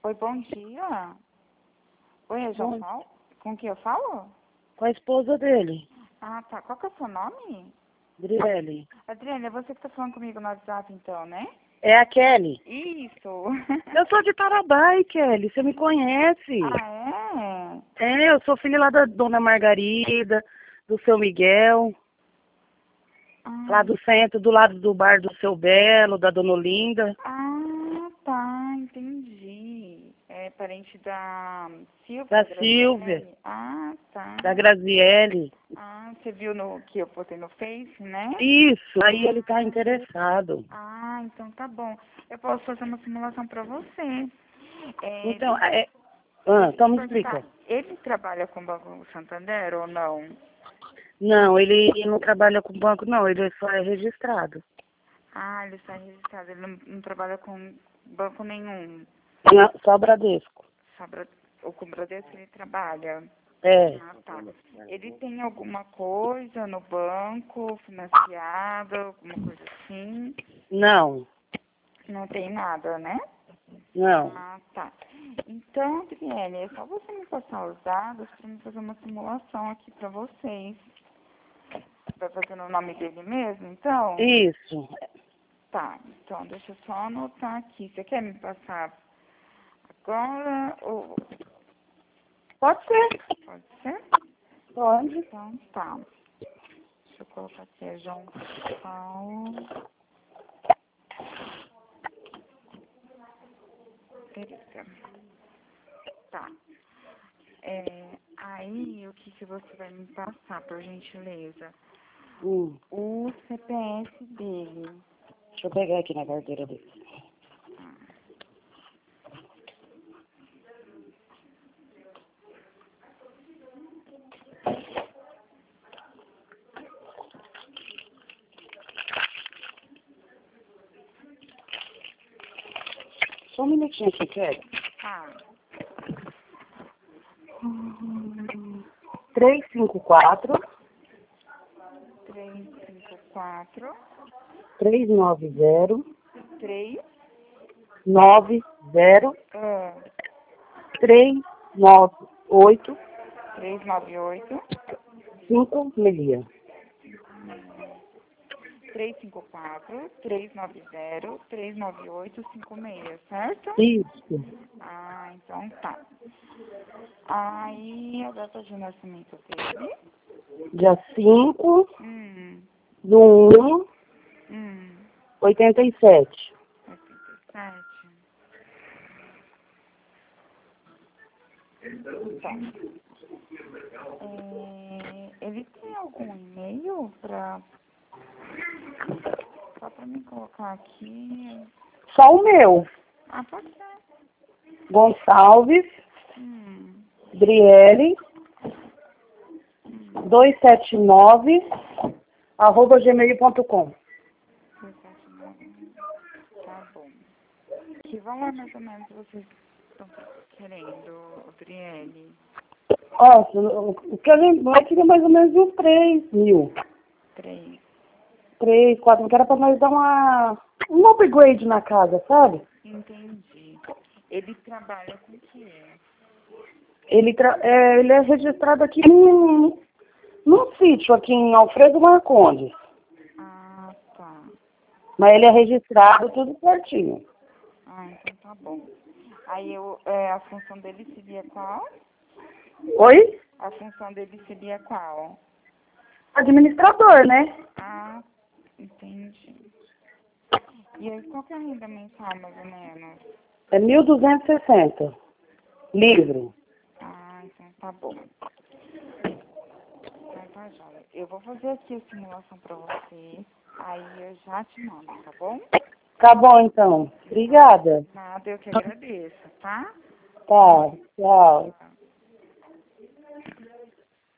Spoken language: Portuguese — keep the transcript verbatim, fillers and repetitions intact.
Oi, bom dia. Oi, eu já Bom. falo? Com quem eu falo? Com a esposa dele, Ah, tá. Qual que é o seu nome? Driele. Adriana, é você que tá falando comigo no WhatsApp, então, né? É a Kelly. Isso. Eu sou de Tarabai, Kelly. Você me conhece? Ah, é? É, eu sou filha lá da Dona Margarida, do seu Miguel, lá Ah, do centro, do lado do bar do seu Belo, da Dona Olinda. ah, tá. Entendi. É parente da Silvia? Da Graziele? Silvia, Ah, tá. da Graziele. Ah, você viu no que eu postei no Face, né? Isso, aí ele tá interessado. Ah, então tá bom. Eu posso fazer uma simulação pra você. É, Então, deixa, é... Ah, deixa eu então te me perguntar, explica. ele trabalha com o Banco Santander ou não? Não, ele não trabalha com banco, não. Ele só é registrado. Ah, ele está registrado, ele não, não trabalha com banco nenhum. Não, só Bradesco. Só Bra- o com o Bradesco ele trabalha. É. Ah, tá. Ele tem alguma coisa no banco, financiado, alguma coisa assim? Não, Não tem nada, né? não. Ah, tá. Então, Adriele, é só você me passar os dados para me fazer uma simulação aqui para vocês. Vai fazer no nome dele mesmo, então? Isso. Tá, então deixa eu só anotar aqui. Você quer me passar agora ou Pode ser. pode ser? Pode. Então tá. Deixa eu colocar aqui, é João Paulo. Pereira. Tá. É, aí, o que, que você vai me passar, por gentileza? Hum, O C P F dele. deixa eu pegar aqui na carteira dele. Só um minutinho aqui, Kelly. Tá. três cinco quatro, Três, cinco, quatro, três nove zero, três, nove zero, ah, três nove oito, três, nove, oito, cinco meia. três, cinco, quatro, três, nove zero, três, nove oito, cinco seis, certo? Isso. Ah, então tá. Aí a data de nascimento dele. Dia cinco Hum, do um, hum, oitenta e sete. oitenta e sete. Tá. É, ele tem algum e-mail pra, só pra me colocar aqui? Só o meu. Ah, pode ser. Gonçalves, Hum, Driele, hum, duzentos e setenta e nove, arroba gmail ponto com. dezessete, nove. Tá bom. Que valor mais ou menos vocês estão querendo, Adriele? Ó, o que a gente vai querer mais ou menos uns três mil. Três. Três, quatro, que era pra nós dar uma, um upgrade na casa, sabe? Entendi. Ele trabalha com o quê? Ele, tra é, ele é registrado aqui num, num sítio aqui em Alfredo Marcondes. Ah, tá. Mas ele é registrado tudo certinho. Ah, então tá bom. Aí eu, é, a função dele seria qual? Oi? A função dele seria qual? Administrador, né? Ah, entendi. E aí, qual que é a renda mensal, mais ou menos? É mil duzentos e sessenta. Livre. Ah, então tá bom. Então tá, joia. Eu vou fazer aqui a simulação pra você, aí eu já te mando, tá bom? Tá bom, então. Obrigada. Nada, eu que agradeço, tá? Tá, tchau.